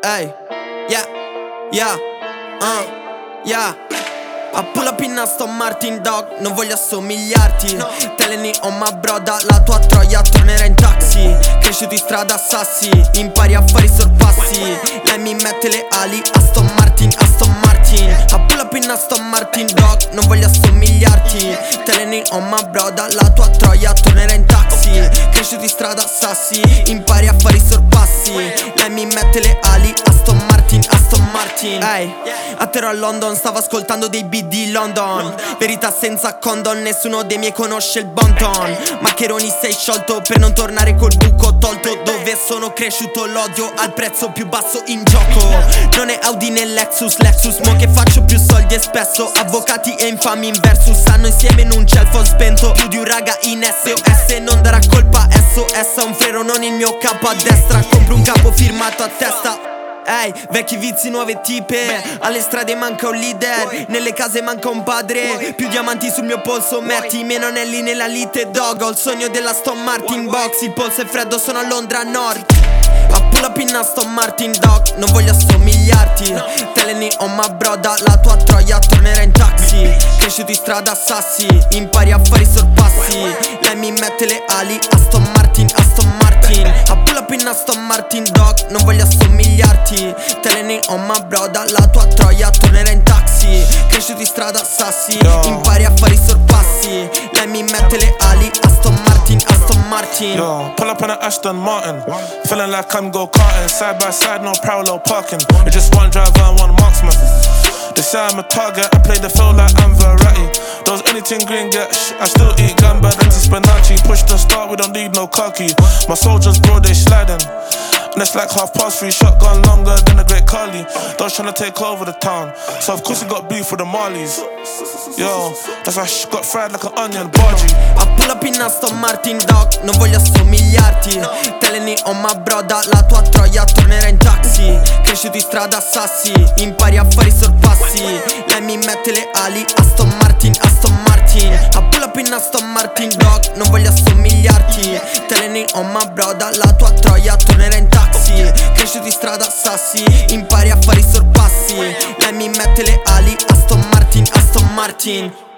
Ehi, yeah, yeah, yeah. A pull up in Aston Martin, dog, non voglio assomigliarti. Teleni on my broda, la tua troia tornerà in taxi. Cresciuto in strada a sassi, impari a fare i sorpassi. Lei mi mette le ali, Aston Martin, Aston Martin. A pull up in Aston Martin, dog, non voglio assomigliarti. Teleni on my broda, la tua troia tornerà in taxi. Cresciuto in strada a sassi, impari a fare i sorpassi. Lei mi mette le ali, Aston Martin, Aston Martin. Ehi, a Terro a London, stavo ascoltando dei beat di London. Verità senza condon, nessuno dei miei conosce il bon ton. Maccheroni sei sciolto per non tornare col buco tolto. Dove sono cresciuto l'odio al prezzo più basso in gioco. Non è Audi né Lexus, mo che faccio più soldi e spesso. Avvocati e infami in versus stanno insieme in un cellphone spento. Più di un raga in SOS non darà colpa SOS a un frero, non il mio capo a destra. Compro un capo firmato a testa. Ehi, vecchi vizi, nuove tipe. Alle strade manca un leader, nelle case manca un padre. Più diamanti sul mio polso, metti meno anelli nella lite, dog. Ho il sogno della Aston Martin box, il polso è freddo, sono a Londra Nord. A pull up in Aston Martin, dog, non voglio assomigliarti. Teleni on my broda, la tua troia tornerà in taxi. Cresciuto in strada a sassi, impari a fare i sorpassi. Lei mi mette le ali, Aston Martin, Aston Martin. A pull up in Aston Martin, dog, non voglio assomigliarti. Teleni on my broda, la tua troia tornerà in taxi. Cresciuto in strada a sassi, impari a fare i sorpassi. Lei mi mette le ali, Aston Martin, Aston Martin. Yo, pull up on an Aston Martin, feeling like I'm go-karting. Side by side, no parallel parking. It's just one driver and one marksman. They say I'm a target, I play the field like I'm Verratti. Those anything green get I still eat gamba, that's spinachi. Push the start, we don't need no khaki. My soldiers, bro, they sliding. And it's like 3:30, shotgun longer than a great Carly. Those tryna take over the town, so of course we got beef with the Marlies. Yo, that's why she got fried like an onion, Bargy. A pull up in Aston Martin, dog, non voglio assomigliarti. Teleni on my broda, la tua troia tornerà in taxi. Cresciuto in strada a sassi, impari a fare i sorpassi. Lei mi mette le ali, Aston Martin, Aston Martin. A pull up in Aston Martin, dog, non voglio assomigliarti. Teleni on my broda, la tua troia tornerà in taxi. Cresciuto in strada a sassi, impari a fare i sorpassi. Lei mi mette le ali, Aston Martin, Aston Martin.